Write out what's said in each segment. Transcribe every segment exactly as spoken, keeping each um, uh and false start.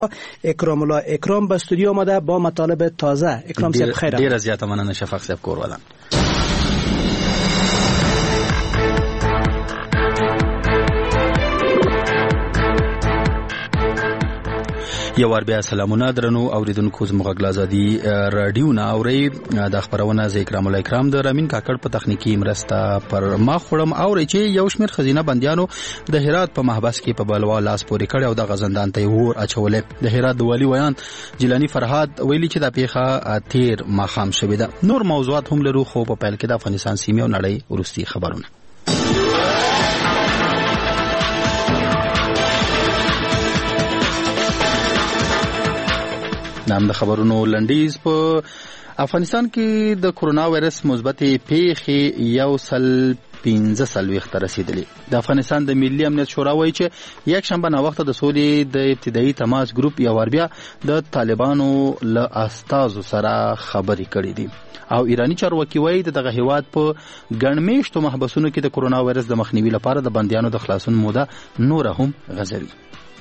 اکرام الله اکرام به استودیو آمده با مطالب تازه. اکرام صاحب خیر. دیر از زیاده مننه شفق صاحب کور ودان. یو ور بیا سلامونه درنو اوریدونکو زموږ غږ آزادي رادیو نه اوري د خبرونه ز اکرام الله اکرام د رامین کاکړ په تخنیکی مرسته پر ما خړم اوري چې یو شمیر خزینه بندیانو د هرات په محبس کې په بلوا لاس پورې کړي او د غزندان ته ور اچولې. د هرات د والی ویان جیلانی فرهاد ویلي چې د پیخه تیر ماخام شوې ده. نور موضوعات هم لرو خو په پیل کې د افغانستان سیمه او نړۍ ورستي خبرونه. نام د خبرونو لنډیز. په افغانستان کې د کرونا وایرس مثبتې پیښې یو سل پنځه څلوېښت ته رسیدلې. د افغانستان د ملي امنیت شورا وایي چې یک شنبه ناوخته د سولې د ابتدایي تماس ګروپ یو ور بیا د طالبانو له استازو سره خبرې کړې دي او ایرانی چارواکي وایي دغه هیواد په ګڼمېشتو محبسونو کې د کرونا وایرس د مخنیوي لپاره د بندیانو د خلاصون موده نور هم غځوي.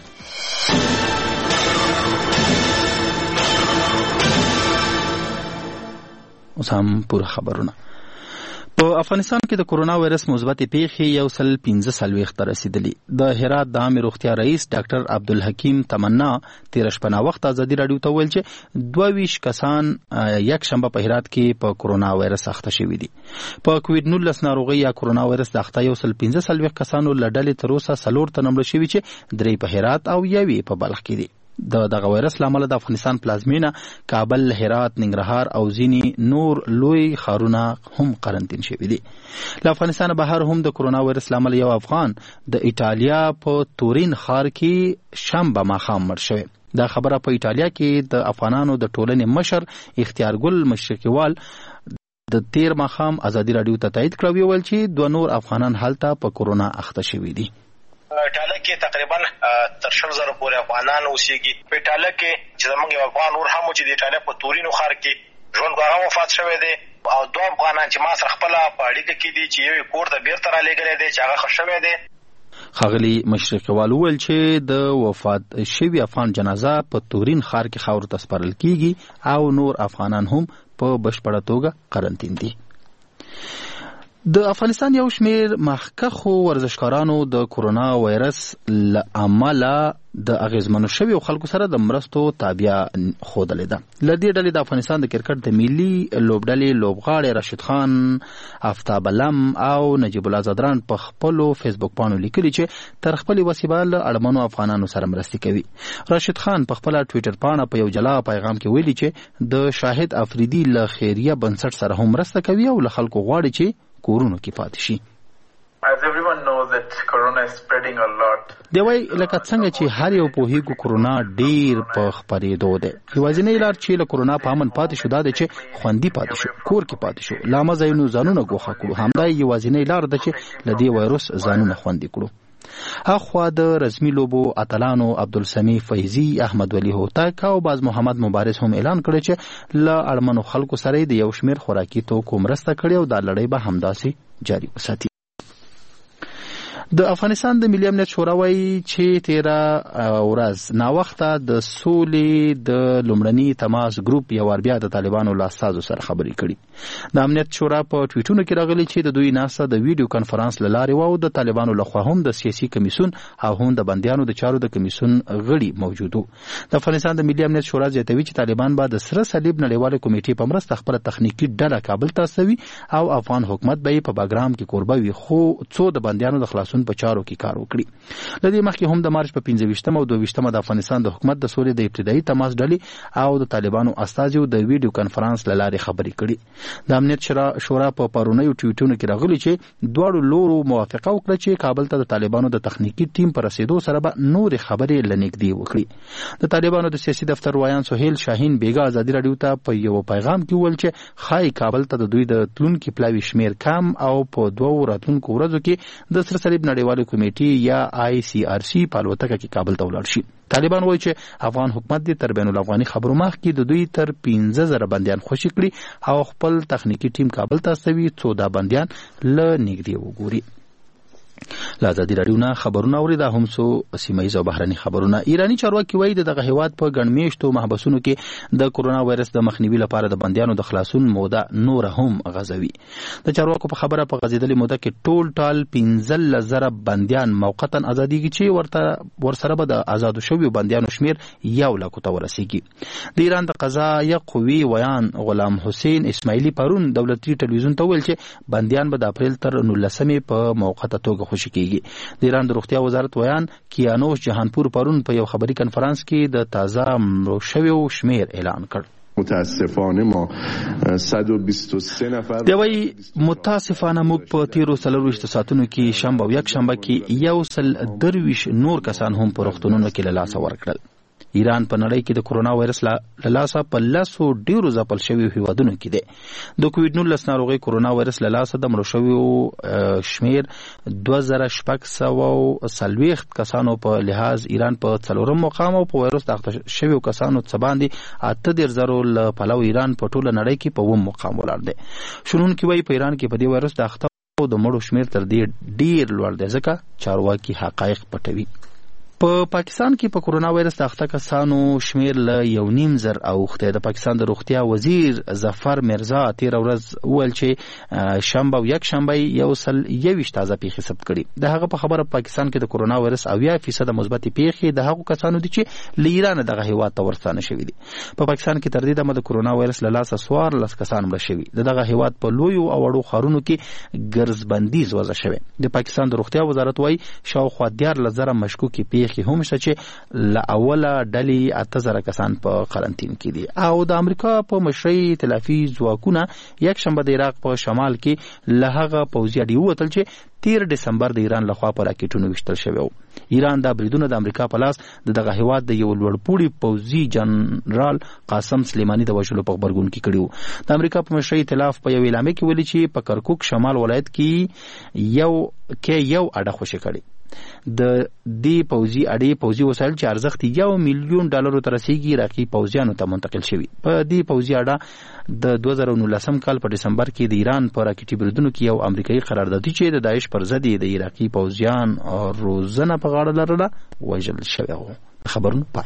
اوس هم پوره خبرونه. په افغانستان کې د کرونا وایرس مثبتې پیښې یو سل پنځه څلوېښت ته رسیدلې. د هرات د عامې روغتیا رئیس ډاکټر عبدالحکیم تمنا تېره شپه ناوخته ازادي راډیو ته وویل چې دوه ویشت کسان یک شنبه په هرات کې په کرونا وایرس اخته شوي دي. په کووډ نولس ناروغۍ یا کرونا وایرس د اخته یو سل پنځه څلوېښت کسانو له ډلې تر اوسه څلور تنه مړه شوي چې درې په هرات او یوې په بلخ کې دي. د دغه وایرس لامل د افغانستان پلازمینه کابل، هرات، ننګرهار او ځینې نور لوی ښارونه هم قرنطین شوي دي. له افغانستان بهر هم د کرونا وایرس لامل یو افغان د ایټالیا په تورین ښار کې شنبه ماښام مړ شوی. دا خبره په ایټالیا کې د افغانانو د ټولنې مشر اختیارګل مشرقیوال د تیر ماښام ازادي راډیو ته تایید کړی ویل چې دوه نور افغانان هلته په کرونا اخته شوي دي. ایټالیا کې تقریبا تر شل زره پورې افغانان اوسېږي. په ایټالیا کې چې زموږ یو افغان ور هم چې د ایټالیا په تورینو ښار کې ژوند هغه وفات شوی دی او دوه افغانان چې ما سره خپله په اړیکه کې دي چې یو کور ته بیرته رالېږلی دی چې هغه ښه شوی دی. ښاغلي مشرقیوال وویل چې د وفات شوي افغان جنازه په تورین ښار کې خاورو ته سپارل کیږي او نور افغانان هم په بشپړه توګه قرنطین دي. د افغانستان یو شمیر مخکښو ورزشکارانو د کرونا وایرس له امله د اغیزمنو شویو خلکو سره د مرستو تابع ښودلې ده. له دې ډلې د افغانستان د کرکټ د ملي لوبډلې لوبغاړی راشد خان، آفتاب علم او نجیب الله زدران په خپلو فیسبوک پاڼو لیکلي چې تر خپلې وسیبه له اړمنو افغانانو سره مرستې کوي. راشد خان په خپله ټویټر پاڼه په یو جلا پیغام کې ویلي چې د شاهد افریدي له خیریه بنسټ سره هم مرسته کوي او له خلکو غواړي چې کورونو کې پاتې شي. As everyone knows that corona is spreading a lot. دی وای لکه څنګه چې هر یو پوهیږي کرونا ډیر په خپرېدو ده. یوازینی لار چې له کرونا په امن پاتې شو دا ده چې خوندي پاتې شو، کور کې پاتې شو، لا مزاینو ځانونه ګوښه کړو. همدا یوازینی لار ده چې له دې وایرس ځانونه خوندي کړو. اخوا د رسمي لوبو اتلانو عبدالسمی فیضی، احمد ولی هوتک او باز محمد مبارز هم اعلان کړی چې له اړمنو خلکو سره د یو شمیر خوراکي توکو مرسته کړې او دا لړۍ به همداسې جاري وساتي. د افغانستان د ملي امنیت شورا وایي چې تیره ورځ ناوخته د سولې د لومړني تماس ګروپ یو ور بیا د طالبانو له استازو سره خبرې کړي. د امنیت شورا په ټویټونو کې راغلي چې د دوی ناسته د ویډیو کانفرنس له لارې و او د طالبانو لخوا هم د سیاسي کمیسون او هم د بندیانو د چارو د کمیسون غړي موجود وو. د افغانستان د ملي امنیت شورا زیاتوي چې طالبان به د سره صلیب نړیواله کمیټې په مرسته خپله تخنیکي ډله کابل ته استوي او افغان حکومت به یې په باګرام کې کوربه وي، خو څو د بندیانو د خلاصون په چارو کې کار وکړي. له دې مخکې هم د مارچ په پنځه ویشتمه او دوه ویشتمه د افغانستان د حکومت د سولې د ابتدایي تماس ډلې او د طالبانو استازو د ویډیو کانفرنس له لارې خبرې کړي. د امنیت شورا په پرونیو ټویټونو کې راغلي چې دواړو لورو موافقه وکړه چې کابل ته د طالبانو د تخنیکي ټیم په رسیدو سره به نورې خبرې له نږدې وکړي. د طالبانو د سیاسي دفتر وایان سهیل شاهین بیګا ازادي راډیو ته په یو پیغام کې وویل چې ښایي کابل ته د دوی د تلونکي پلاوي شمیر کم او په دوو راتلونکو ورځو کې د سره صلیب نړیواله کمیټې یا آی سی آر سی په الوتکه کې کابل ته ولاړ شي. طالبان وایي چې افغان حکومت دې تر بین الافغاني خبرو مخکې د دوی تر پنځه زره بندیان خوشي کړي او خپل تخنیکي ټیم کابل ته استوي څو دا بندیان له نږدې وګوري. لا ازادي راډیو نه خبرونه اوریدا هم سو سیمایي او بهرني خبرونه. ایرانی چارواکي وایي دغه هیواد په ګڼمیشتو محبسونو کې د کورونا وایرس د مخنیوي لپاره د بندیانو د خلاصون موده نور هم غځوي. د چارواکو په خبره په غځیدلې موده کې ټول ټال پنځلس زره بندیان موقتا ازاديږي چې ورته ورسره به د آزادو شویو بندیانو شمیر یو لک ته ورسیږي. د ایران د قضایه قوې ویان غلام حسین اسماعیلی پرون دولتي ټلویزیون ته ویل چې بندیان به د اپریل تر نولسمې په موقته توګه خوشي کیږي. د ایران د روغتیا وزارت ویان کیانوش جهانپور پرون په یو خبري کنفرانس کې د تازه مړو شویو شمیر اعلان کړ. متاسفانه ما صد و بیست و سه نفر دوی متاسفانه موږ په تیرو څلورویشت ساعتونو کې شنبه او یک شنبه کې یو سل درویش نور کسان هم په روغتونونو کې له لاسه ورکړل. ایران په نړۍ کې د کورونا وایرس له لاسه په لسو ډیرو ځپل شویو هیوادونو کې دی. د کووډ نولس ناروغۍ کورونا وایرس له لاسه د مړو شویو شمیر دوه زره شپږ سوه څلوېښت کسانو په لحاظ ایران په څلورم مقام او په وایرس د اخته شویو کسانو څخه باندې اته دېرش زرو له پلوه ایران په ټوله نړۍ کې په اووم مقام ولاړ دی. شنونکي وایي په ایران کې په دې وایرس د اخته او د مړو شمیر تر دې ډیر لوړ دی ځکه چارواکي حقایق پټوي. په پاکستان کې په کورونا وایرس د اخته کسانو شمیر له یو نیم زر اوخته. د پاکستان د روغتیا وزیر ظفر مرزا تیر ورځ وویل چې شنبه او یک شنبه یو سل یویشت تازه پیښې ثبت کړي. د هغه په خبره پاکستان کې د کورونا وایرس اویا فیصد مثبت پیښې د هغو کسانو دي چې له ایران دغه هیواد ته ورستانه شوي دي. په پاکستان کې تر دې دمه د کورونا وایرس له لاسه څوارلس کسان مړه شوي. د دغه هیواد په لویو او وړو ښارونو کې ګرځبندیز وضع شوی. د پاکستان د روغتیا وزارت وایي شاوخوا دیارلس زره مشکوکې پیښې هم شته چې له اوله ډلې اته زره کسان په قرنطین کې دي. او د امریکا په مشرۍ ائتلافي ځواکونه یک شنبه د عراق په شمال کې له هغه پوځي اډې ووتل چې تیر دسمبر د ایران لخوا په راکټونو وشتل شوی و. ایران دا بریدونه د امریکا په لاس د دغه هیواد د یو لوړپوړي پوځي جنرال قاسم سلیماني د وژلو په خبرګون کې کړی و. د امریکا په مشرۍ ائتلاف په یو اعلامیه کې ویلي چې په کرکوک شمال ولایت کې یو کې یو اډه خوشي کړي. د دې پوځي اډې پوځي وسایل چې ارزښت یو میلیون ډالرو ته رسیږي عراقي پوځیانو ته منتقل شوي. په دې پوځي اډه د دوه زره نولسم کال په ډسمبر کې د ایران په راکټي بریدونو کې یو امریکایي قراردادي چې د داعش پر ضد د عراقي پوځیان روزنه په غاړه لرله وژل شوی و. خبرونه پای.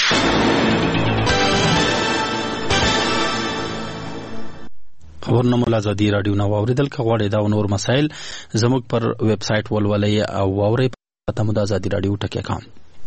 خبرونه مو ازادي راډیو نو اوریدل کغواړي دا نور مسائل زموږ پر ویب سټ ولولې او اوري پته مو د ازادي راډیو ټکی کام.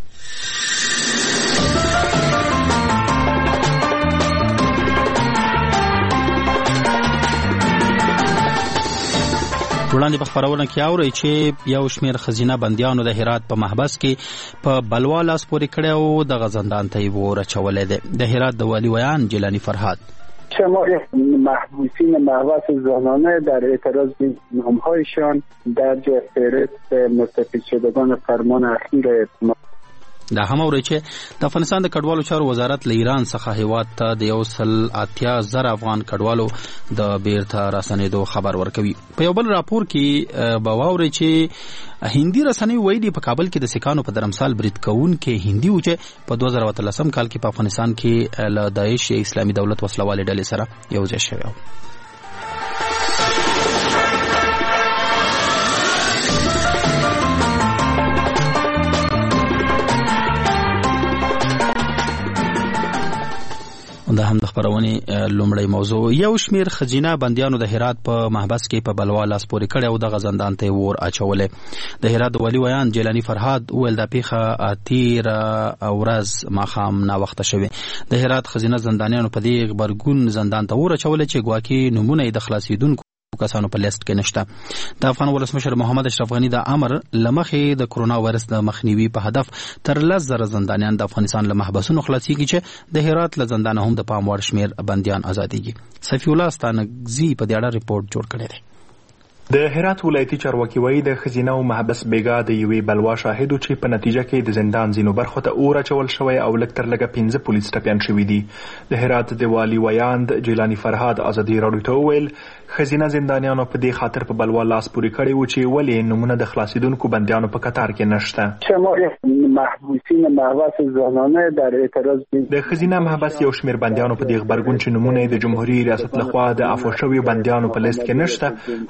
وړاندې په خبرونه کې اوري چې یو شمیر خزینه بندیانو د هرات په محبس کې په بلوا لاس پورې کړی او د غزندان ته یې ورچولی دی. د هرات د والی ویان جیلانی فرهاد شمار محبوسین محبس زنانه در اعتراض به نامهایشان در فهرست مستفید شدگان فرمان اخیر دا هم اوري چې د افغانستان د کډوالو چارو وزارت له ایران څخه هیواد ته د یو سل اتیا زره افغان کډوالو د بیرته راسنېدو خبر ورکوي. په یو بل راپور کې به واوري چې هندي رسنۍ ویلي په کابل کې د سکانو په درمسال برید کوونکي هندي و چې په دوه زره اتلسم کال کې په افغانستان کې له داعش اسلامي دولت وسلوالې ډلې سره یو ځای شوی و. دا هم د خبرونې لومړی موضوع. یو شمیر خزینه بندیانو د هرات په محبس کې په بلوا لاس پورې کړی او د غزندان ته ور اچولې. د هرات د والی ویان جیلانی فرهاد ویل د پیښه اتیر ورځ ماښام ناوخته شوی. د هرات خزینه زندانیانو په دې غبرګون زندان ته ور اچولې چې ګواکې نمونه یې د خلاصیدونکو کسانو په لیست کې نشته. د افغان ولسمشر محمد اشرف غنی د امر لمخې د کورونا وایرس د مخنیوي په هدف تر لس زره زندانیان د افغانستان له محبسونو خلاصيږي چې د هرات له زندانه هم د پام وړ شمیر بندیان ازاديږي. صفی الله ستانګزي په دې اړه ریپورت جوړ کړی دی. د هرات ولایتي چارواکي وایي د خزینه او محبس بیګا د یوې بلوا شاهدو چې په نتیجه کې د زندان ځینو برخو ته اور اچول شوی او لږ تر لږه پنځه پولیس ټپیان شوي دي. د هرات د والی ویاند جیلانی فرهاد ازادي راډیو ته وویل خزینه زندانیانو په دې خاطر په بلوا لاس پورې کړی و چې ولې نمونه د خلاصیدونکو بندیانو په قطار کې نشته. شمار محبوسین محبس زنانه در اعتراض د خزینه محبس یو شمیر بندیانو په دې غبرګون چې نمونه د جمهوریت ریاست لخوا د عفو شویو بندیانو په لیست کې نشته شور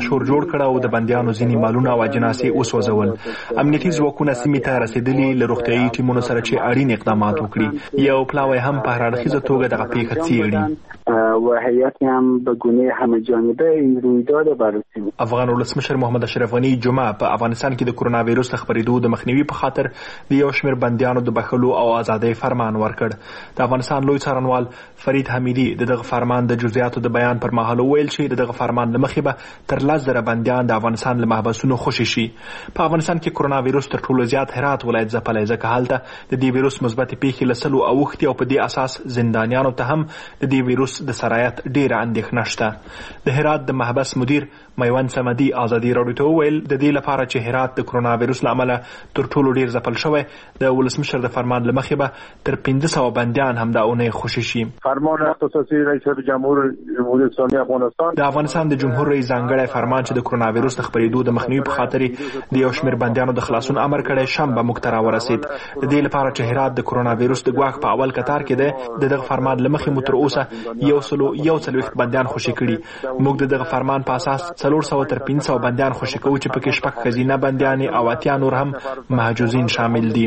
شور جوړ کړ او د بندیانو ځینې مالونه او اجناسې وسوځول. امنیتي ځواکونه سیمې ته رسېدلي له روغتیايي ټیمونو سره چې اړین اقدامات وکړي. یو پلاوی هم په هر اړخیزه توګه دغه پیښه څېړي و هیئت هم به گونه همه جانبه این رویداد بررسی. افغان ولسمشر محمد اشرف غنی جمعه په افغانستان کې د کرونا وایروس د خپرېدو د مخنیوي په خاطر د یو شمېر بندیانو د بخښلو او ازادۍ فرمان ورکړ. د افغانستان لوی څارنوال فرید حمیدي د دغه فرمان د جزئیاتو د بیان پر مهال وویل چې د دغه فرمان له مخې به تر لس زره بندیان د افغانستان له محبسونو خوشي شي. په افغانستان کې کرونا وایروس تر ټولو زیات هرات ولایت ځپلی، ځکه هلته د دې وایروس مثبتې پیښې له سلو اوښتې او په دې اساس زندانیانو ته هم د دې وایروس د سرایت ډېره اندېښنه شته. د هرات د محبس مدیر میوند صمدي ازادي راډیو ته وویل د دې لپاره چې هرات د کرونا وایروس له امله تر ټولو ډېر ځپل شوی، د ولسمشر د فرمان له مخې به تر پنځه سوه بندیان هم دا اونۍ خوشي شي. فرمان اختصاصي رئیس جمهور جمهوری اسلامی افغانستان د افغانستان د جمهور رئیس ځانګړی فرمان چې د کرونا وایروس د خپرېدو د مخنیوي په خاطر د یو شمېر بندیانو د خلاصون امر کړی شنبه موږ ته راورسېد. د دې لپاره چې هرات د کرونا وایروس د ګواښ په اول کتار کې دی، د دغه فرمان له مخې مو تر اوسه یو سلو یو څلوېښت بندیان خوشي کړي. موږ د دغه فرمان په اساس څلور سوه تر پنځه سوه بندیان خوشي کوو چې پکې شپږ ښځینه بندیانې او اتیا نور هم محجوزین شامل دي.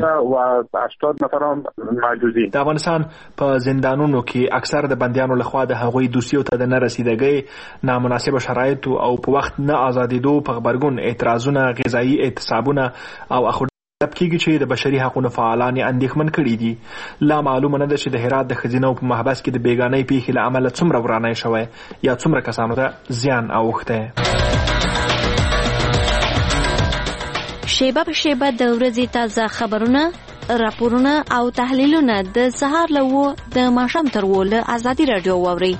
د افغانستان په زندانونو کې اکثر د بندیانو لخوا د هغوی دوسیو ته د نه رسیدګۍ، نامناسبه شرایطو او په وخت نه ازادېدو په غبرګون اعتراضونه، غذایي اعتصابونه او اخو طلب کېږي چې د بشري حقونو فعالان یې اندېښمن کړي دي. لا معلومه نه ده چې د هرات د ښځینو په محبس کې د بېګانۍ پیښې له امله څومره ورانی شوی یا څومره کسانو ته زیان اوښتی. شیبه په شیبه د ورځې تازه خبرونه، راپورونه او تحلیلونه د سهار له اوه د ماښام تر اوه له ازادي راډیو واورئ.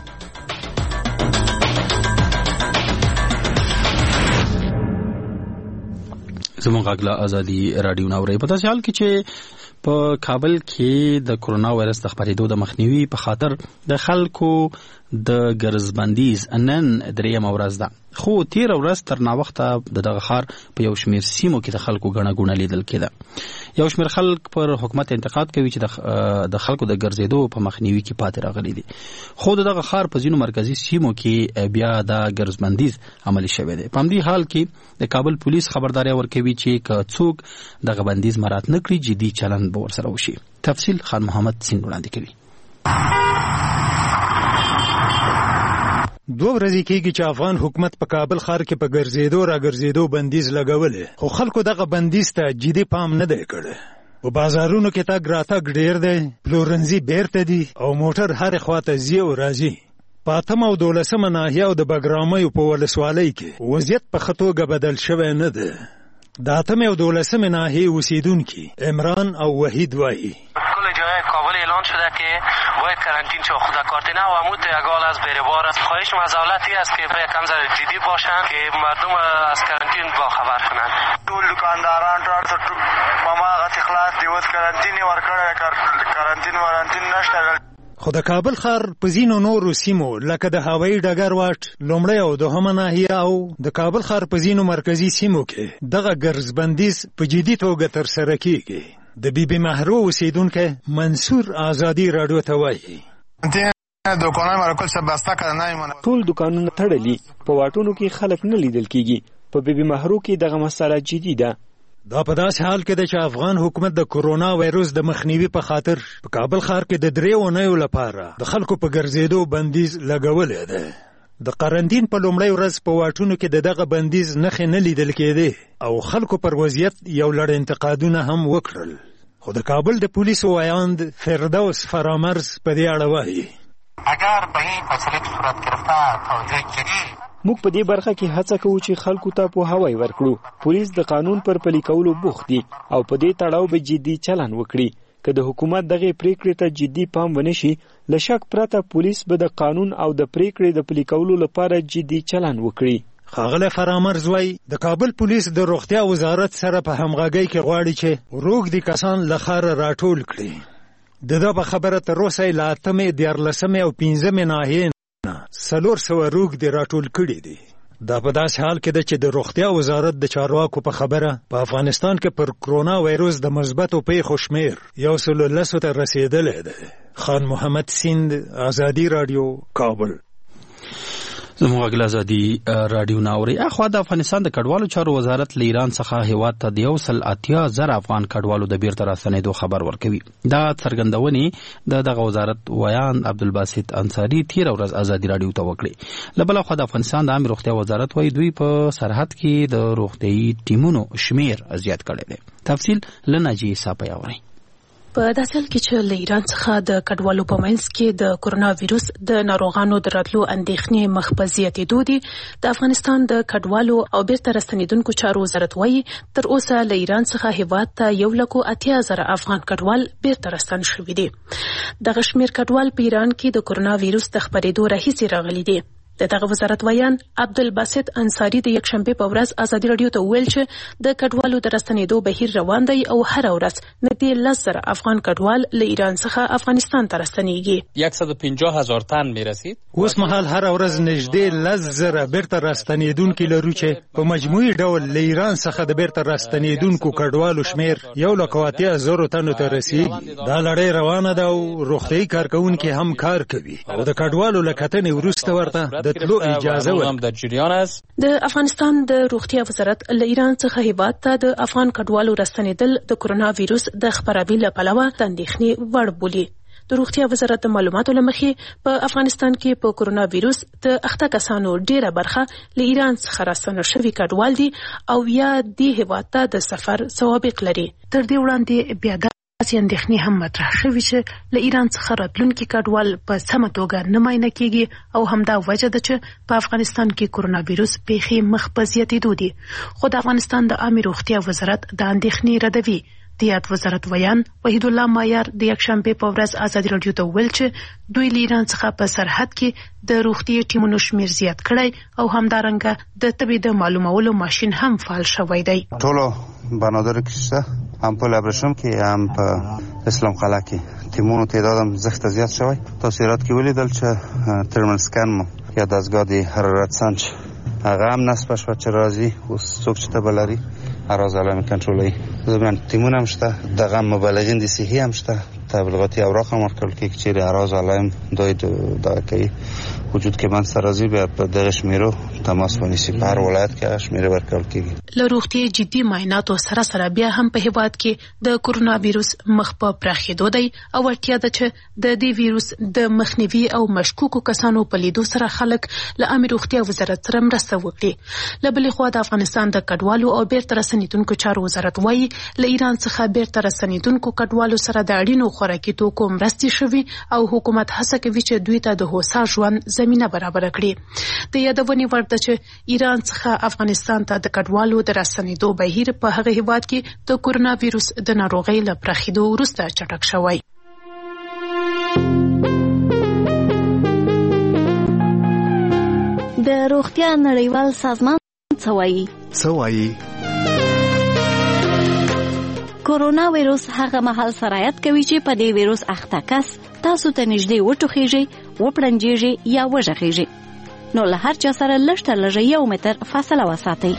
زموږ غږ له ازادي راډیو نه اورئ. په داسې حال کې چې په کابل کې د کرونا وایرس د خپرېدو د مخنیوي په خاطر د خلکو د ګرځبندیز نن درېیمه ورځ ده، خو تېره ورځ تر ناوخته د دغه ښار په یو شمېر سیمو کې د خلکو ګڼه ګوڼه لیدل کېده. یو شمېر خلک پر حکومت انتقاد کوي چې د خلکو د ګرځېدو په مخنیوي کې پاتې راغلي دي، خو د دغه ښار په ځینو مرکزي سیمو کې بیا دا ګرځبندیز عملي شوی دی. په همدې حال کې د کابل پولیس خبرداری ورکوي چې که څوک دغه بندیز مراعات نه کړي جدي چلند به ورسره وشي. تفصیل خان محمد سین وړاندې کوي. دو ورځې کېږي چې افغان حکومت په کابل ښار کې په ګرځېدو را ګرځېدو بندیز لګولې، خو خلکو دغه بندیز ته جدي پام نه دی کړی. په بازارونو کې تګ راتګ ډېر دی، پلورنځي بیرته دي او موټر هرې خواته ځي او راځي. په اتمه او دولسمه ناحیه او د بګرامیو په ولسوالۍ کې وضعیت په ښه توګه بدل شوی نه دی. د اتمه او دولسمه ناحیه اوسیدونکي عمران او وحید وایي کل جای کابل اعلان شده که باید کرانتین شو خود کارتینه و عمود اگال از بریبار است. خواهش مزاولتی است که باید کم ذره جدی باشن که مردم از کرانتین با خبر کنند. ټول دکانداران ټول په ما غت اخلاص دیوت کرانتین ورکړه، کرانتین ورانتین نشته. خو د کابل ښار په ځینو نورو سیمو لکه د هوایي ډګر واټ لومړی او دوهمه ناحیه او د کابل ښار په ځینو مرکزي سیمو کې دغه ګرځبندیز په جدي توګه ترسره کېږي. د بی بی محرو اوسیدونکی منصور ازادي راډیو ته وایي ټول دکانونه تړلي، په واټونو کې خلک نه لیدل کېږي. په بی بی محرو کې دغه مسله جدي ده. دا په داسې حال کې ده چې افغان حکومت د کرونا وایروس د مخنیوي په خاطر په کابل ښار کې د درې اونیو لپاره د خلکو په ګرځېدو بندیز لګولی دی. د قرنطین په لومړۍ ورځ په واټونو کې د دغه بندیز نښې نه لیدل کېدې او خلکو پر وضعیت یو لړ انتقادونه هم وکړل. خو د کابل د پولیسو وایاند فردوس فرامرز په دې اړه وایي اگر به این فاصله صورت گرفته توجیه کړي موږ په دې برخه کې هڅه کوو چې خلکو ته پوهاوی ورکړو. پولیس د قانون پر پلي کولو بوخت دي او په دې تړاو به جدي چلند وکړي. که د حکومت دغه پریکړې ته جدي پام ونه شي، له شک پرته پولیس به د قانون او د پریکړې د پلي کولو لپاره جدي چلند وکړي. ښاغلی فرامرز وایي د کابل پولیس د روغتیا وزارت سره په همغږۍ کې غواړي چې روږدي کسان له ښاره راټول کړي. د ده په خبره تر اوسه یې له اتمې، دیارلسمې او پنځمې ناحیې څلور سوه روږدي راټول کړي دي. دا په داسې حال کې ده چې د روغتیا وزارت د چارواکو په خبره په افغانستان کې پر کرونا وایروس د مثبتو پیښو شمېر یو سلو لسو ته رسېدلی دی. خان محمد سیند، ازادي راډیو، کابل. زموږ غږ ازادي رادیو ناوري. اخوا د افغانستان د کډوالو چارو وزارت له ایران څخه هیواد ته د یو سل اتیا زره افغان کډوالو د بیرته راستنېدو خبر ورکوي. دا څرګندونې د دغه وزارت ویان عبدالباسط انصاري تیر ورځ ازادي رادیو ته وکړي. له بله خوا د افغانستان د عامه روغتیا وزارت وايي دوی په سرحد کې د روغتیايي ټیمونو شمیر زیات کړی دی. تفصیل له ناجیې صاحب اورئ. په داسې حال کې چې له ایران څخه د کډوالو په منځ کې د کورونا ویروس د ناروغانو د راتلو اندېښنې مخ په زیاتېدو دي، د افغانستان د کډوالو او بیرته راستنېدونکو چارو وزارت وايي تر اوسه له ایران څخه هیواد ته یو لکو اتیا زره افغان کډوال بیرته راستن شوي دي. دغه شمېر کډوال په ایران کې د کورونا ویروس د خپرېدو راهیسې راغلي دي. د دغه وزارت ویان عبدالباسط انصاري د یکشنبې په ورځ ازادي رادیو ته وویل چې د کډوالو د راستنېدو بهیر روان دی او هره ورځ نږدې لس زره افغان کډوال له ایران څخه افغانستان ته راستنېږي. صد و پنجاه هزار تن میرسید. اوس مهال هره ورځ نږدې لس زره بیرته راستنېدونکي لرو چې په مجموعي ډول له ایران څخه د بیرته راستنېدونکو کډوالو شمیر یو لکو اتیا زرو تنو ته رسیږي. دا لړۍ روانه ده او روغتیايي کارکوونکي هم کار کوي او د کډوالو له کتنې وروسته ورته د تلو اجازه ورکړه. د افغانستان د روغتیا وزارت له ایران څخه هیواد ته د افغان کډوالو راستنېدل د کورونا ویروس د خپراوي له پلوه د اندېښنې وړ بولي. د روغتیا وزارت د معلوماتو له مخې په افغانستان کې په کورونا ویروس د اخته کسانو ډیره برخه له ایران څخه راستنه شوي کډوال دي او یا د هیواد ته د سفر سوابق لري. تر دې وړاندې بیا داسې اندېښنې هم مطرح شوي چې له ایران څخه راتلونکي کډوال په سمه توګه نه معاینه کیږي او همدا وجه ده چې په افغانستان کې کورونا ویروس پیښې مخ په زیاتېدو دي. خو د افغانستان د عامه روغتیا وزارت د اندېښنې ردوي. د یاد وزارت ویان وحید الله مایار د یکشنبې په ورځ ازادي رادیو ته وویل چې دوی له ایران څخه په سرحد کې د روغتیايي ټیمونو شمیر زیات کړی او همدارنګه د طبي د معلومولو ماشین هم فعال شوی دی. ټولو بنادر کشته هم په لابرشم کې هم په اسلام قلعه کې ټیمونو تعداد هم زښت زیات شوی. تاثیرات کې ولیدل چې ترمل سکن مو یا دستگاه د حرارت سنج هغه هم نصب شو چې راځي اوس څوک چې ته بلاري اراز علامه کنټرولوي. زمون ټیمونه هم شته، دغه مبلغین د صحي هم شته، تبلیغاتي اوراق هم ورکول کېږي چې اراز علامه دوی دا کوي وجود کې من سرازي به په دغه شمیرو تماس ونیسي. په هر ولایت کې شمیره ورکول کېږي. له روغتیايي جدي معایناتو سره سره بیا هم په هیواد کې د کورونا ویروس مخ په پراخېدو دی او اړتیا ده چې د دې ویروس د مخنیوي او مشکوکو کسانو په لیدو سره خلک له عامه روغتیا وزارت سره مرسته وکړي. له بلې خوا د افغانستان د کډوالو او بیرته راستنېدونکو چارو وزارت وايي له ایران څخه بیرته راستنېدونکو کډوالو سره د اړینو خوراکي توکو مرستې شوي او حکومت هڅه کوي چې دوی ته د هوسا ژوند زمینه برابر کړي. د یادونې وړ ده چې ایران څخه افغانستان ته د کډوالو د راستنېدو بهیر په هغه هیواد کې د کورونا ویروس د ناروغۍ له پراخېدو وروسته چټک شوی. د روغتیا نړیوال سازمان څه وایي؟ څه وایي؟ کورونا ویروس هغه مهال سرایت کوي چې په دې ویروس اخته کس تاسو ته نږدې وټوخیږي، وپړنجیږي یا وژغیږي. نو له هر چا سره لږ تر لږه یو متر فاصله وساتئ.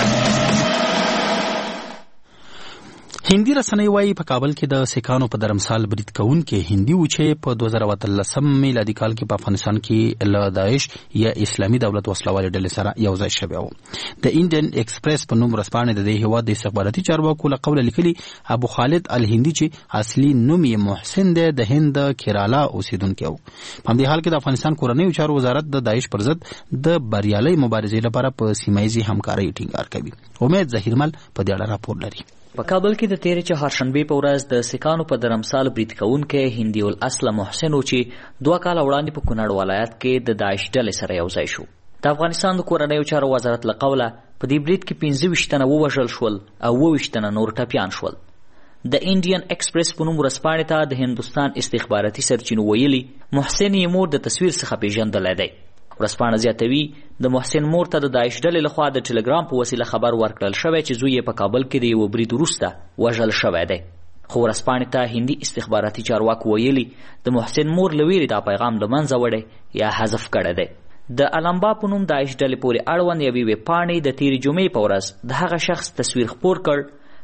هندي رسنۍ وايي په کابل کې د سکانو په درمسال برید کوونکي هندي و چې په دوه زره اتلسم میلادي کال کې په افغانستان کې له داعش یا اسلامي دولت وسلوالې ډلې سره یو ځای شوی و. د انډین ایکسپریس په نوم ورځپاڼې د دې هیواد د استخباراتي چارواکو له قوله لیکلي ابو خالد الهندي چې اصلي نوم یې محسن دی د هند کیرالا اوسیدونکی و. په همدې حال کې د افغانستان کورنیو چارو وزارت د داعش پر ضد د بریالۍ مبارزې لپاره په سیمایي همکارۍ ټینګار کوي. امید ظهیرمل په دې اړه راپور لري. په کابل کې د تیرې چهارشنبې په ورځ د سکانو په درمسال برید کوونکی هندي الاصل محسن و چې دوه کاله وړاندې په کونړ ولایت کې د داعش ډلې سره یو ځای شو. د افغانستان د کورنیو چارو وزارت له قوله په دې برید کې پنځه ویشت تنه ووژل شول او اووه ویشت تنه نور ټپیان شول. د انډین ایکسپریس په نوم ورځپاڼې ته د هندوستان استخباراتي سرچینو ویلي محسن یې مور د تصویر څخه پیژندلی دی. ورځپاڼه زیاتوي د محسن مور ته د داعش ډلې لخوا د ټلګرام په وسیله خبر ورکړل شوی چې زوی یې په کابل کې د یوه برید وروسته وژل شوی دی. خو ورځپاڼې ته هندي استخباراتي چارواکو ویلي د محسن مور له ویرې دا پیغام له منځه وړی یا حذف کړی دی. د الانبا په نوم داعش ډلې پورې اړوند یوې ویبپاڼې د تېرې جمعې په ورځ د هغه شخص تصویر خپور کړ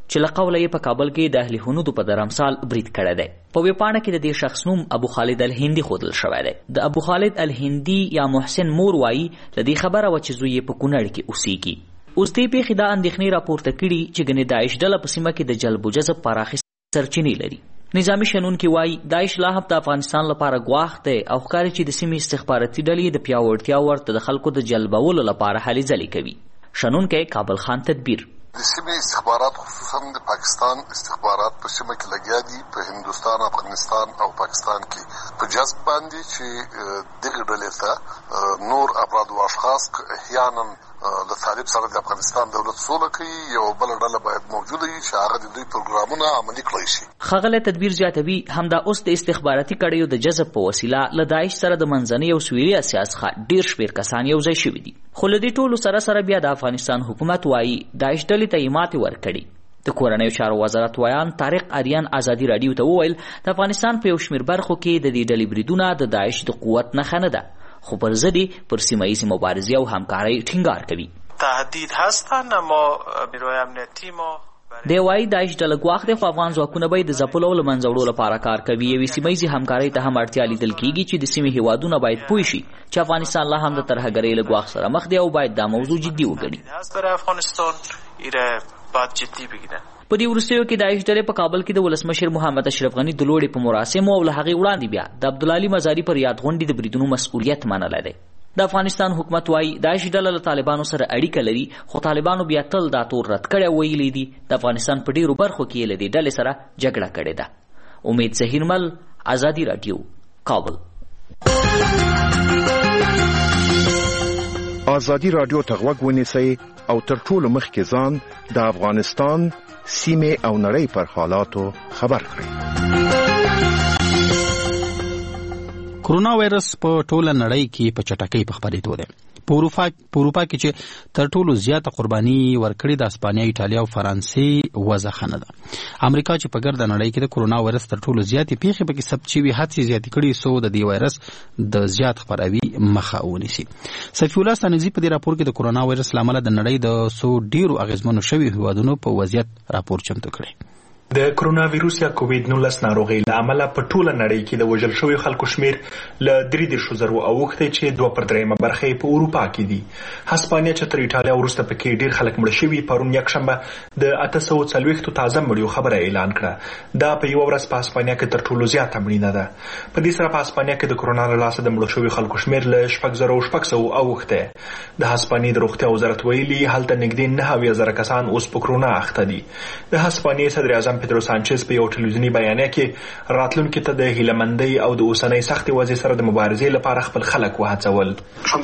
چې له قوله یې په کابل کې د اهل هنودو په درمسال برید کړی دی. په ویبپاڼه کې د دې شخص نوم ابو خالد الهندي ښودل شوی دی. د ابو خالد الهندي یا محسن مور وایي له دې خبره وه چې زوی یې په کونړ کې اوسېږي. اوس دې پیښې دا اندېښنې راپورته کړي چې ګنې داعش ډله په سیمه کې د جلب و جذب پراخې سرچینې لري. نظامي شنونکي وایي داعش لا هم د افغانستان لپاره ګواښ دی او ښکاري چې د سیمې استخباراتي ډلې د پیاوړتیا ورته د خلکو د جلبولو لپاره هلې ځلې کوي. شنونکی کابل خان تدبیر: د سیمې استخبارات خصوصا د پاکستان استخبارات په سیمه کې لګیا دي په هندوستان، افغانستان او پاکستان کې په جذب باندې چې دغه ډلې ته نور افراد او اشخاص احیانا د طالب سره د افغانستان دولت سوله کوي، یو بل ډله باید موجوده وي چې هغه د دوی پروګرامونه عملي کړی شي. ښاغلی تدبیر زیاتوي همدا اوس د استخباراتي کړیو د جذب په وسیله له داعش سره د منځنۍ او سویلي اسیا څخه ډیر شمېر کسان یو ځای شوي دي. خو له دې ټولو سره سره بیا د افغانستان حکومت وایي داعش ډلې ته یې ماتې ورکړي. د کورنیو چارو وزارت ویان طارق آریان ازادي راډیو ته وویل د افغانستان په یو شمېر برخو کې د دې ډلې بریدونه د داعش د قوت نښه نه ده، خو پر ضد یې پر سیمه ییزې مبارزې او همکارۍ ټینګار کوي. تهدید هستن اما نیروی امنیتی ما دی وایي داعش ډله ګواښ دی خو افغان ځواکونه به یې د ځپلو او له منځه وړو لپاره کار کوي. یوې سیمه ییزې همکارۍ ته هم اړتیا لیدل کېږي چې د سیمې هیوادونه باید پوه شي چې افغانستان لا هم د ترهګرۍ له ګواښ سره مخ دی او باید دا موضوع جدي وګڼي. په دې وروستیو کې داعش ډلې په کابل کې د ولسمشر محمد اشرف غني د لوړې په مراسمو او له هغې وړاندې بیا د عبدالعلي مزاري پر یاد غونډې د بریدونو مسؤلیت منلی دی. د افغانستان حکومت وایي داعش ډله له طالبانو سره اړیکه لري، خو طالبانو بیا تل دا تور رد کړی او ویلي دي د افغانستان په ډیرو برخو کې یې له دې ډلې سره جګړه کړې ده. امید ظهیرمل، ازادي راډیو، کابل. ازادي راډیو ته غوږ ونیسئ او تر ټولو مخکې ځان د افغانستان سیمې او نړۍ پر حالاتو خبر کړئ. کرونا وایرس په ټوله نړۍ کې په چټکۍ په خپرېدو دی. په اروپا په اروپا کې چې تر ټولو زیاته قرباني ورکړې د اسپانیا، ایټالیا او فرانسې وضع ښه نه ده. امریکا چې په ګرده نړۍ کې د کرونا وایرس تر ټولو زیاتې پیښې پکې ثبت شوي هڅې زیاتې کړي څو د دې وایرس د زیات خپراوي مخه ونیسي. سفي الله ستانکزي په دې راپور کې د کرونا وایرس له امله د نړۍ د څو ډیرو اغېزمنو شویو هیوادونو په وضعیت راپور چمتو کړی. د کرونا ویروس یا کووید نولس ناروغۍ له امله په ټوله نړۍ کې د وژل شویو خلکو شمیر له درې دېرشو زرو اوښتی چې دوه پر درېیمه برخه یې په اروپا کې دي. هسپانیا چې تر ایټالیا وروسته پکې ډېر خلک مړه شوي پرون یکشنبه د اته سوه څلوېښتو تازه مړیو خبره اعلان کړه. دا په یوه ورځ په هسپانیا کې تر ټولو زیاته مړینه ده. په دې سره په هسپانیا کې د کرونا له لاسه د مړو شویو خلکو شمیر له شپږ زره او شپږ سوو اوښتی. د هسپانیې د روغتیا وزارت ویلي هلته نږدې نهه اویا زره کسان اوس په کرونا اخته دي. د هسپانیې صدر اعظم پدرو سانچز په یو ټلویزیوني بیانیه کې راتلونکي ته د هیلهمندۍ او د اوسنۍ سختې وضع سره د مبارزې لپاره خپل خلک وهڅول.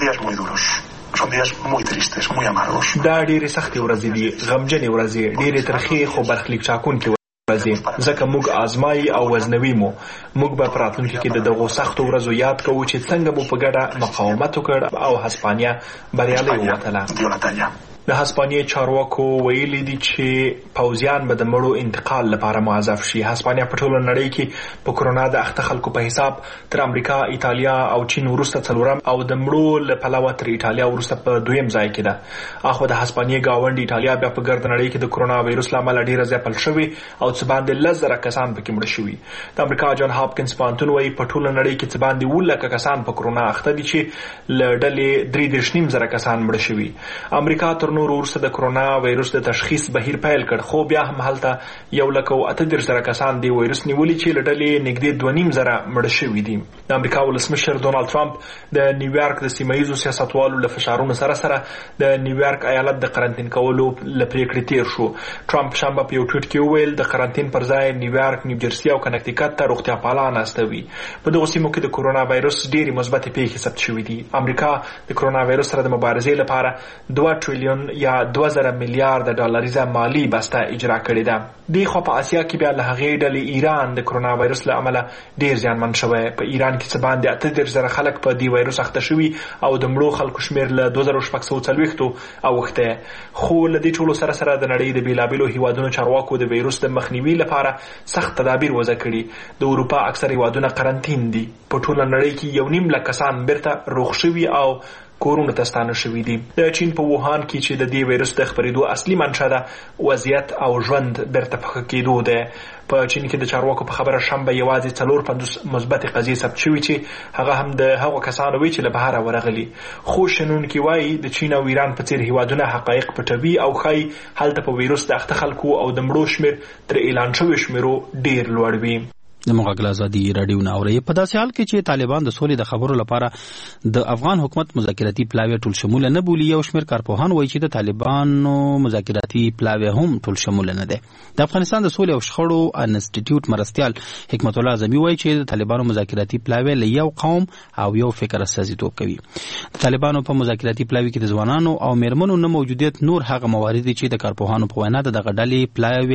دا ډېرې سختې ورځې دي، غمجنې ورځې، ډېرې ترخې خو برخلیک ټاکونکې ورځې، ځکه موږ آزمایي او وزنوي مو. موږ به په راتلونکي کې د دغو سختو ورځو یاد کوو چې څنګه مو په ګډه مقاومت وکړ او هسپانیا بریالۍ ووتله. د هسپانیې چارواکو ویلي دي چې پوځیان به د مړو انتقال لپاره موظف شي. هسپانیا په ټوله نړۍ کې په کرونا د اخته خلکو په حساب تر امریکا، ایټالیا او چین وروسته څلورم او د مړو له پلوه تر ایټالیا وروسته په دویم ځای کې ده. اخوا د هسپانیې ګاونډ ایټالیا بیا په ګرده نړۍ کې د کرونا وایرس له امله ډېره ځپل شوې او څه باندې لس زره کسان پکې مړه شوي. د امریکا جان هاپکینز پوهنتون وایي په ټوله نړۍ کې څه باندې اووه لکه کسان په کرونا اخته دي چې له ډلې درې دېرش نیم زره کسان مړه شوي. امریکا تر نورو وروسته د کرونا وایرس د تشخیص بهیر پیل کړ، خو بیا هم هلته یو لک او اته دېرش زره کسان د وایرس نیولي چې له ډلې نږدې دوه نیم زره مړه شوي دي. د امریکا ولسمشر ډونالډ ټرمپ د نیویارک د سیمه ییزو سیاستوالو له فشارونو سره سره د نیویارک ایالت د قرنطین کولو له پریکړې تیر شو. ټرمپ شنبه په یو ټویټ کې وویل د قرنطین پر ځای نیویارک، نیوجرسي او کنکټیکټ ته روغتیا پالان استوي. په دغو سیمو کې د کرونا وایرس ډېرې مثبتې پیښې ثبت شوي دي. امریکا د کرونا وایرس سره د مبارزې لپاره دوه ټریلیون یا دوه زره میلیارډ ډالریزه مالی بسته اجرا کړې ده. دې خوا په اسیا کې بیا له هغې ډلې ایران د کرونا وایرس له امله ډېر زیانمن شوی. په ایران کې څه باندې اته دېرش زره خلک په دې وایرس اخته شوي او د مړو خلکو شمېر له دوه زره شپږ سوه څلوېښتو اوښتی. خو له دې ټولو سره سره د نړۍ د بېلابېلو هیوادونو چارواکو د وایرس د مخنیوي لپاره سخت تدابیر وضع کړي. د اروپا اکثر هیوادونه قرنطین دي. په ټوله نړۍ کې یو نیم لک کسان بیرته روغ شوي او کورونو ته ستانه شوي دي. د چین په ووهان کې چې د دې وایرس د خپرېدو اصلي منشا ده وضعیت او ژوند بیرته په ښه کېدو دی. په چین کې د چارواکو په خبره شنبه یوازې څلور پنځوس مثبتې قضیې ثبت شوي چې هغه هم د هغو کسانو وي چې له بهره ورغلي. خو شنونکي وایي د چین او ایران په څېر هیوادونه حقایق پټوي او ښایي هلته په ویروس د اخته خلکو او د مړو شمېر تر اعلان شویو شمېرو ډېر لوړ وي. د مغل ازادي رادیو ناوري په داسې حال کې چې طالبان د سولې د خبرو لپاره د افغان حکومت مذاکراتي پلاوی ټول شمول نه بولي. یو شمېر کارپوهان وایي چې د طالبانو مذاکراتي پلاوی هم ټول شمول نه دی. د افغانستان د سولې او شخړو انسټیټیوټ مرستیال حکمت الله اعظمي وایي چې د طالبانو مذاکراتي پلاوی له یو قوم او یو فکر استازیتوب کوي. د طالبانو په مذاکراتي پلاوی کې د ځوانانو او میرمنو نه موجودیت نور هغه موارد چې د کارپوهانو په وینا د دغه ډلې پلاوی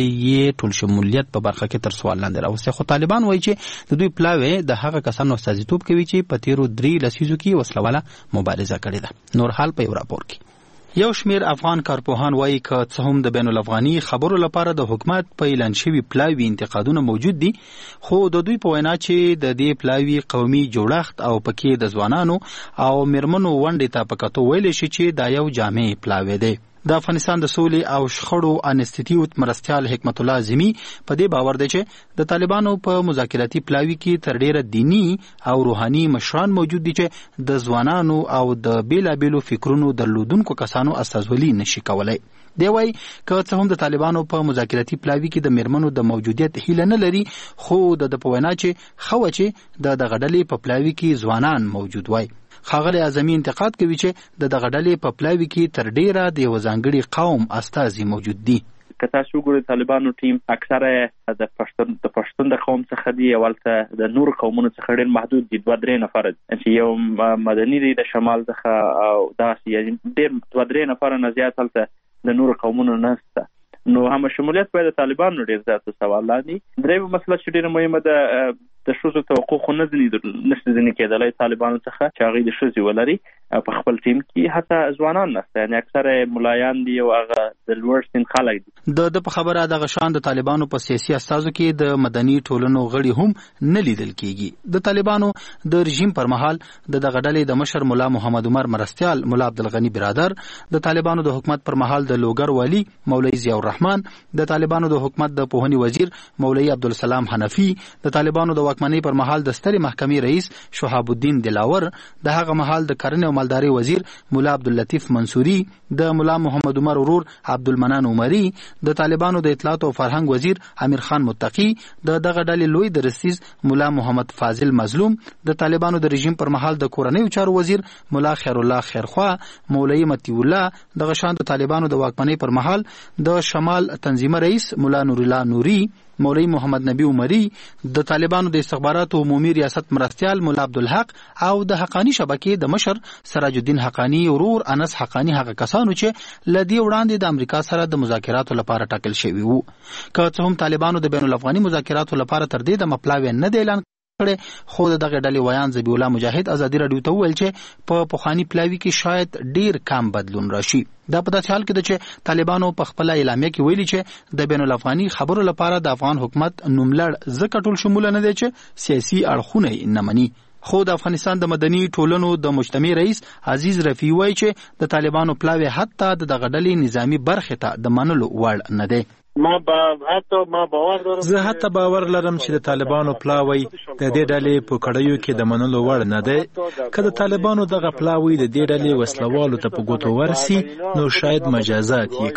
یې ټول شمولیت په برخه کې تر سوال لاندې راوسته. خو طالبان وایي چې د دوی پلاوی د هغه کسانو استازیتوب کوي چې په تیرو درې لسیزو کې وسلواله مبارزه کړې ده. نور حال په یو راپور کې یو شمیر افغان کارپوهان وایي که څه هم د بین الافغاني خبرو لپاره د حکومت په اعلان شوي پلاوی انتقادونه موجود دي، خو د دوی په وینا چې د دې پلاوی قومي جوړښت او پکې د ځوانانو او میرمنو ونډې ته په کتو ویلی شي چې دا یو جامع پلاوی دی. د افغانستان د سولې او شخړو انسټیټیوټ مرستیال حکمت الله اعظمي په دې باور دی چې د طالبانو په مذاکراتي پلاوی کې تر ډیره دینی او روحاني مشران موجود دي چې د ځوانانو او د بیلابیلو فکرونو درلودونکو کسانو استازولي نشي کولای. دی وایي که څه هم د طالبانو په مذاکراتي پلاوی کې د میرمنو د موجودیت هیله نه لري، خو د په وینا چې ښه وه چې د دغه ډلې په پلاوی کې ځوانان موجود وای. ښاغلی اعظمي انتقاد کوي چې د دغه ډلې په پلاوی کې تر ډیره د یوه ځانګړي قوم استازي موجود دي. که تاسو وګورئ طالبانو ټیم اکثره د پښتون د پښتون د قوم څخه دي او هلته د نورو قومونو څخه ډېر محدود دي، دوه درې نفره دي چې یو مدني دی د شمال څخه او داسې یعنې ډېر دوه درې نفره نه زیات هلته د نورو قومونو نشته. نو هم شمولیت باید د طالبانو ډېر زیات سوال لاندې. درېیمه مسله چې ډېره مهمه ده د ښځو توقع خو نه نشي ځینې کېدلی طالبانو څخه چې هغوی د ښځې ولري په خپل ټیم کې، حتی ځوانان نشته، یعنې اکثره ملایان دي او هغه د لوړ سن خلک دي. د ده په خبره دغه شان د طالبانو په سیاسي استازو کې د مدني ټولنو غړي هم نه لیدل کېږي. د طالبانو د رژیم پر مهال د دغه ډلې د مشر ملا محمد عمر مرستیال ملا عبدالغني برادر، د طالبانو د حکومت پر مهال د لوګر والي مولوي ضیاء الرحمن، د طالبانو د حکومت د پوهنې وزیر مولوي عبدالسلام حنفي، د طالبانو د واکمنۍ پر مهال د سترې محکمې رئیس شهاب الدین دلاور، د هغه مهال د کرنې او مالدارۍ وزیر مولا عبداللطیف منصوري، د مولا محمد عمر ورور عبدالمنان عمري، د طالبانو د اطلاعات او فرهنګ وزیر امیر خان متقي، د دغه ډلې لوی درسیز مولا محمد فاضل مظلوم، د طالبانو د رژیم پر مهال د کورنیو چارو وزیر مولا خیر الله خیرخوا، مولوي متی الله، دغه شان د طالبانو د واکمنۍ پر مهال د شمال تنظیمه رئیس مولا نور الله نوري، مولوي محمد نبی عمري، د طالبانو د استخباراتو عمومي ریاست مرستیال مولا عبدالحق او د حقانی شبکې د مشر سراج الدین حقانی ورور انس حقانی هغه کسانو چې له دې وړاندې د امریکا سره د مذاکراتو لپاره ټاکل شوي وو. که څه هم طالبانو د بین الافغاني مذاکراتو لپاره تر دې دمه پلاوی نه دی اعلان خو د دغه ډلې ویان ذبیح الله مجاهد ازادي راډیو ته وویل چې په پخواني پلاوي کې شاید ډیر کم بدلون راشي. دا په داسې حال کې ده چې طالبانو په خپله اعلامیه کې ویلي چې د بین الافغاني خبرو لپاره د افغان حکومت نوملړ ځکه ټول شموله نه دی چې سیاسي اړخونه یې نه مني. خو د افغانستان د مدني ټولنو د مجتمع رئیس عزیز رفیع وایي چې د طالبانو پلاوی حتی د دغه ډلې نظامي برخې ته د منلو وړ نه دی. ما با حتی ما باور لرم زه حتی باور لرم چې د طالبانو پلاوی د دې ډلې په کړیو کې د منلو وړ نه دی. که د طالبانو دغه پلاوی د دې ډلې وسلوالو ته په ګوتو ورسي نو شاید مجازات یې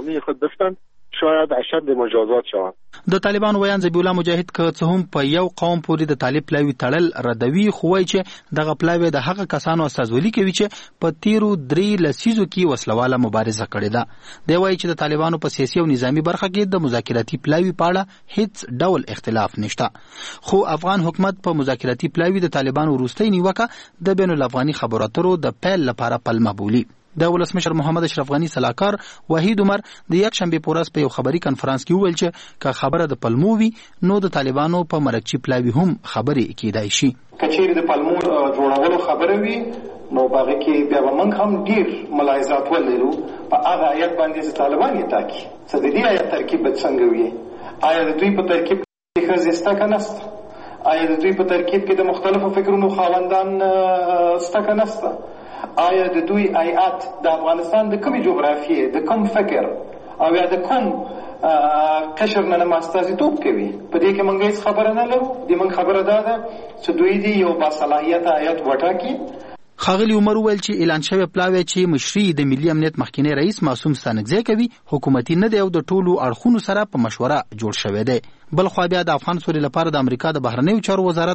کړي، شاید اشد مجازات شوند. د طالبانو ویان ذبیح الله مجاهد که څه هم په یو قوم پورې د طالب پلاوی تړل ردوي، خو وایي چې دغه پلاوی د هغه کسانو استازولي کوي چې په تیرو درې لسیزو کې وسلواله مبارزه کړې ده. دی وایي چې د طالبانو په سیاسي او نظامي برخه کې د مذاکراتي پلاوی په اړه هیڅ ډول اختلاف نشته، خو افغان حکومت په مذاکراتي پلاوی د طالبانو وروستۍ نیوکه د بین الافغاني خبرو اترو د پیل لپاره پلمه بولي. د ولسمشر محمد اشرف غنی سلاکار وحید عمر د یک شنبه په ورځ په یو خبري کنفرانس کې وویل چې که خبره د پلمو وي نو د طالبانو په مرکچی پلاوی هم خبرې کېدای شي. کچېرې د پلمو جوړولو خبره وي نو باغ کې بیا به موږ هم ډیر ملاحظات ولرو په هغه آیت باندې چې طالبان یې ټاکي. څه د دې آیت ترکیب به څنګه وي؟ آیا د دوی په ترکیب کې ښځې شته که نشته؟ آیا د دوی په ترکیب کې د مختلفو فکرونو خاوندان شته که نشته؟ آیا د دوی هیئت د افغانستان د کومې جغرافیې د کوم فکر او یا د کوم قشر نه استازیتوب کوي؟ په دې کې موږ هیڅ خبره نه لرو. د موږ خبره دا ده چې دوی دې یو باصلاحیته هیئت وټاکي. ښاغلي عمر وویل چې اعلان شوی پلاوی چې مشري د ملي امنیت مخکنی رئیس معصوم ستانکزی کوي حکومتي نه دی او د ټولو اړخونو سره په مشوره جوړ شوی دی. بل خو بیا د افغان سولې لپاره د امریکا د بهرنیو چارو وزارت